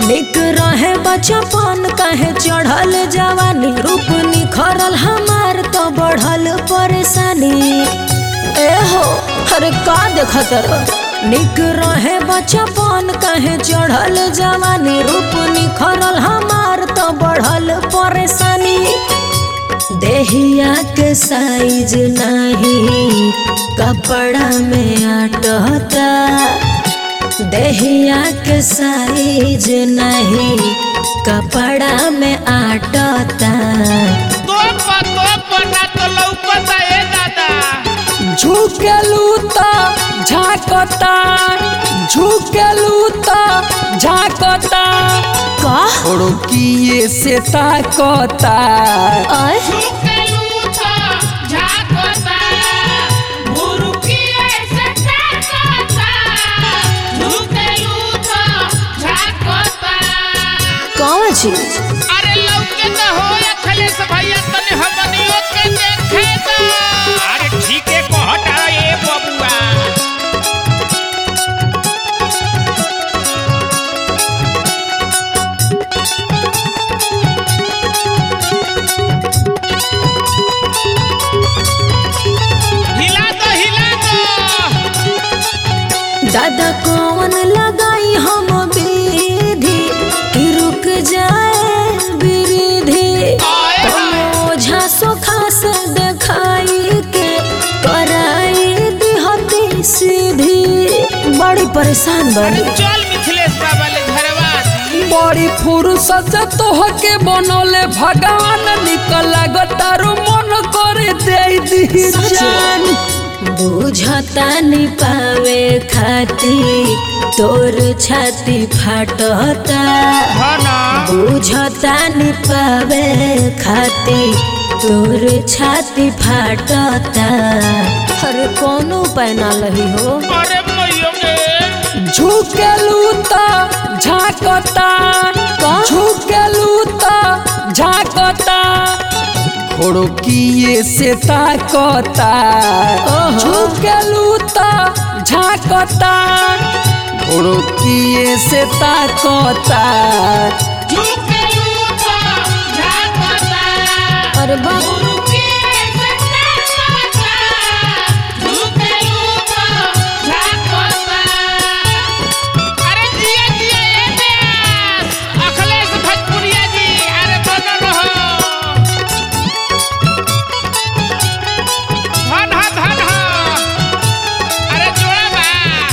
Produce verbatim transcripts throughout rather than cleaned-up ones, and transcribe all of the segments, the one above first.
निक रहे बचपन कहे चढ़ल जवानी, रूप निखरल हमार तो बढ़ल परेशानी। ए हो अरे का देखत रह, निक रहे बचपन कहे चढ़ल जवानी, रूप निखरल हमार तो बढ़ल परेशानी। देहिया के साइज नहीं कपड़ा में अटता, देहिया के साइज नहीं कपड़ा में अटता। तो पतो पना तो लौकता ए दादा, झुकेलू तो झाकता, झुकेलू तो झाकता, का रुकिए से ताकता। आय झुकेलू तो झाकता, मुरुकिए से ताकता, झुकेलू तो झाकता। कौन चीज? अरे लौके तो हो अखिलेश भैया तने हमनियो के देखे तो। अरे ठीक है कहता ए बबुआ। हिला दो हिला दो। दादा कौन लगाई हम विधि कि रुक जाए विरिधि, ओझा सोखा से देखाई के कराई दिहती सीधी। बड़ी परेशान बनी। चल मिथिलेश बाबा ले घरवा दी। बड़ी फुर्सत से तोहके बनौले भगवान, निकल लागतारू मन करे दे दी जान। बुझता नहीं पावे खाती तोर छाती फाटता, हाँ ना। बुझता नहीं पावे खाती तोर छाती फाटता। अरे कोनो उपाय ना लही हो। अरे मैयो गे। झुकेलू तो झाकता, झुकेलू तो झाकता, रुकिए से ताकता। झुकेलू तो झाकता, रुकिए से ताकता। झुकेलू तो झाकता, अरे बाप मुरुकिए से ताकता, झुकेलू तो झाकता। अरे जिया जिया ए बेस अखिलेश भोजपुरिया जी, अरे बनल रहो। धन हा धन हा। अरे जोड़ा बा।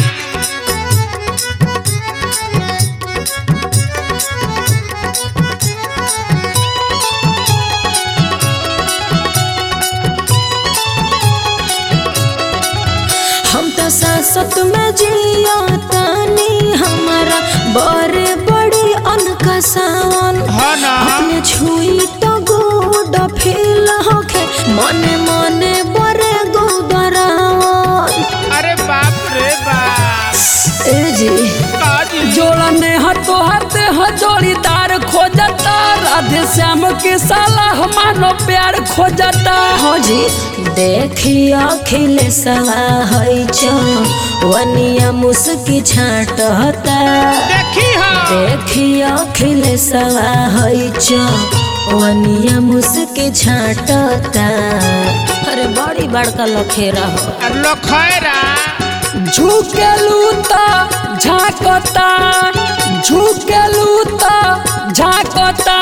हम तो सासत में जिया तानी, हमारा बड़े बड़े अनका सावन। हाँ ना। अपने छुई तो गुड फील होखे, मने मने बड़े गुदरावन। अरे बाप रे बाप। ए जी काजी जोड़ने हाथों हाथ ह जोड़ीदार खोजता, राधे श्याम के साला हमारो प्यार खोजता। हो जी देखियो अखिलेशवा है चो वनिया मुस्की छाटता। देखी हो। देखियो अखिलेशवा है चो वनिया मुस्की छाटता। अरे बड़ी बड़का लखेरा हो। अरे लो खैरा। झुकेलू तो झाकता, झुकेलू तो झाकता,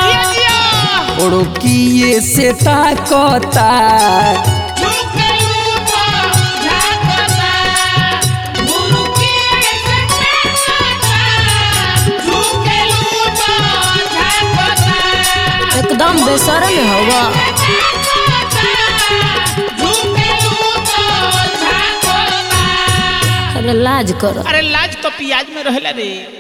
रुकिए से ताकता। झुकेलू तो झाकता, मुरुकिए से ताकता, झुकेलू तो झाकता। एकदम बेसरम हवा। झुकेलू तो झाकता। अरे लाज करो। अरे लाज तो पियाज में रहेला रे।